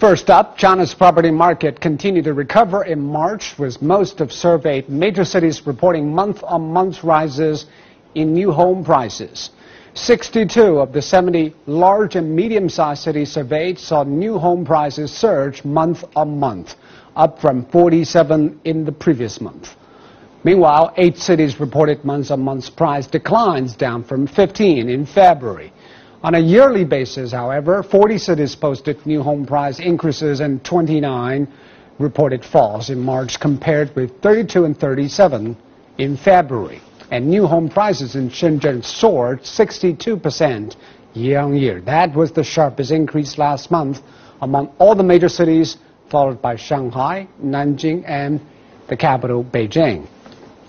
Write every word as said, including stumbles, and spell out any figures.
First up, China's property market continued to recover in March, with most of surveyed major cities reporting month-on-month rises in new home prices. sixty-two of the seventy large and medium-sized cities surveyed saw new home prices surge month-on-month, up from forty-seven in the previous month. Meanwhile, eight cities reported month-on-month price declines, down from fifteen in February. On a yearly basis, however, forty cities posted new home price increases and twenty-nine reported falls in March, compared with thirty-two and thirty-seven in February. And new home prices in Shenzhen soared sixty-two percent year-on-year. That was the sharpest increase last month among all the major cities, followed by Shanghai, Nanjing, and the capital, Beijing.